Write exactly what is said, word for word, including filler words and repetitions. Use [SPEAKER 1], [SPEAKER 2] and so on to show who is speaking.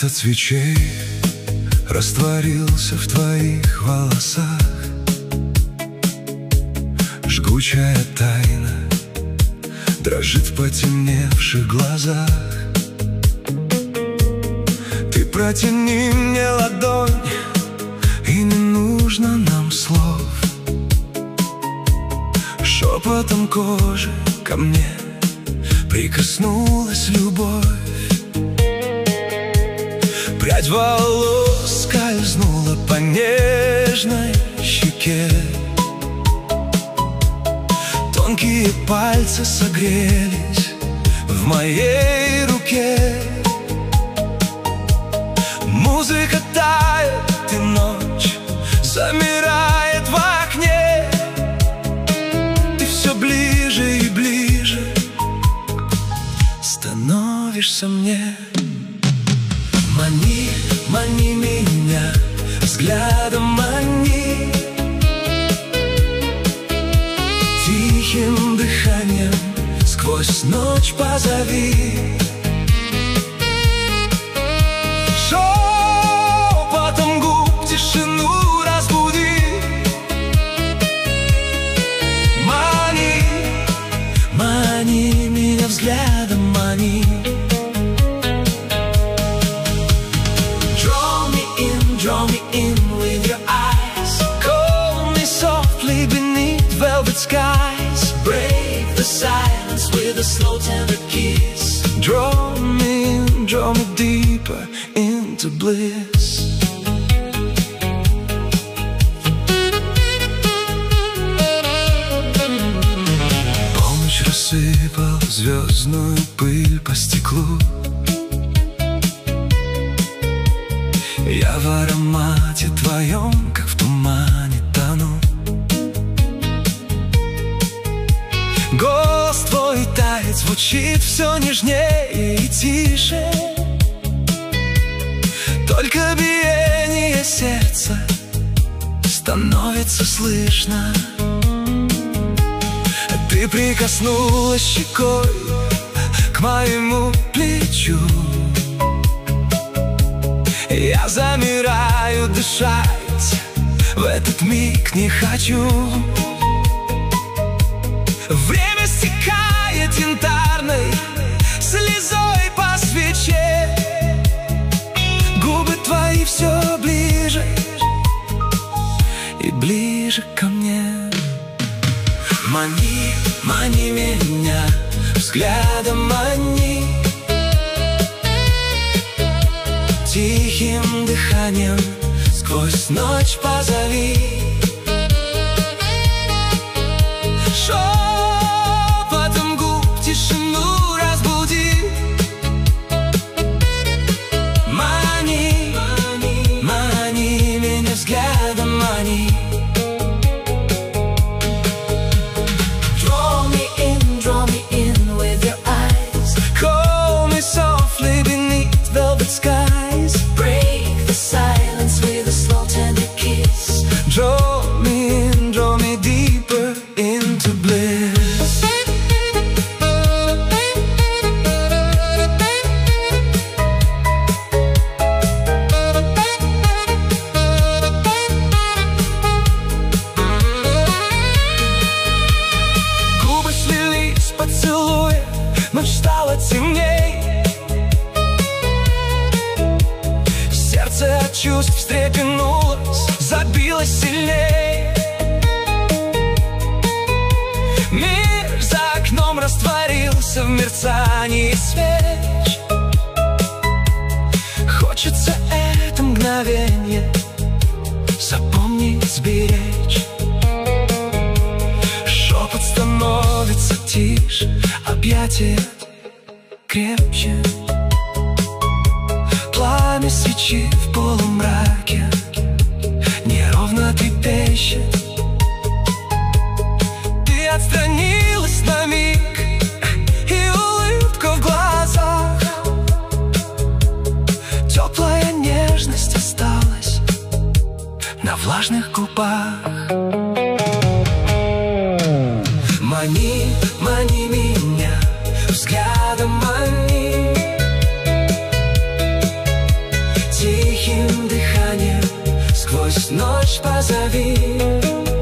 [SPEAKER 1] Свет от свечей растворился в твоих волосах. Жгучая тайна дрожит в потемневших глазах. Ты протяни мне ладонь, и не нужно нам слов. Шепотом кожи ко мне прикоснулась любовь. Прядь волос скользнула по нежной щеке. Тонкие пальцы согрелись в моей руке. Музыка тает, и ночь замирает в окне. Ты все ближе и ближе становишься мне. Мани, мани меня, взглядом мани. Тихим дыханием сквозь ночь позови. Шепотом губ тишину разбуди. Мани, мани меня взглядом мани. Draw me in with your eyes. Call me softly beneath velvet skies. Break the silence with a slow tender kiss. Draw me in, draw me deeper into bliss. Полночь рассыпал звездную пыль по стеклу. Я в аромате твоем, как в тумане, тону. Голос твой тает, звучит все нежнее и тише. Только биение сердца становится слышно. Ты прикоснулась щекой к моему плечу. Я замираю дышать, в этот миг не хочу. Время стекает янтарной слезой по свече. Губы твои все ближе и ближе ко мне. Мани, мани меня, взглядом мани. Тихим дыханием сквозь ночь позови. Шепотом губ тишину разбуди. Мани, мани меня взглядом мани. Draw me in, draw me in with your eyes. Call me softly beneath velvet skies. Draw me in, draw me deeper into bliss. Губы слились в поцелуе, ночь стала темней. Сердце от чувств встрепенулось, забилось сильней. Мир за окном растворился в мерцании свеч. Хочется это мгновенье запомнить, сберечь. Шепот становится тише, объятия крепче. Пламя свечи в полумраке неровно трепещет. Ты отстранилась на миг, и улыбка в глазах. Теплая нежность осталась на влажных губах. Мани, мани меня, взглядом мани. сквозь ночь позови.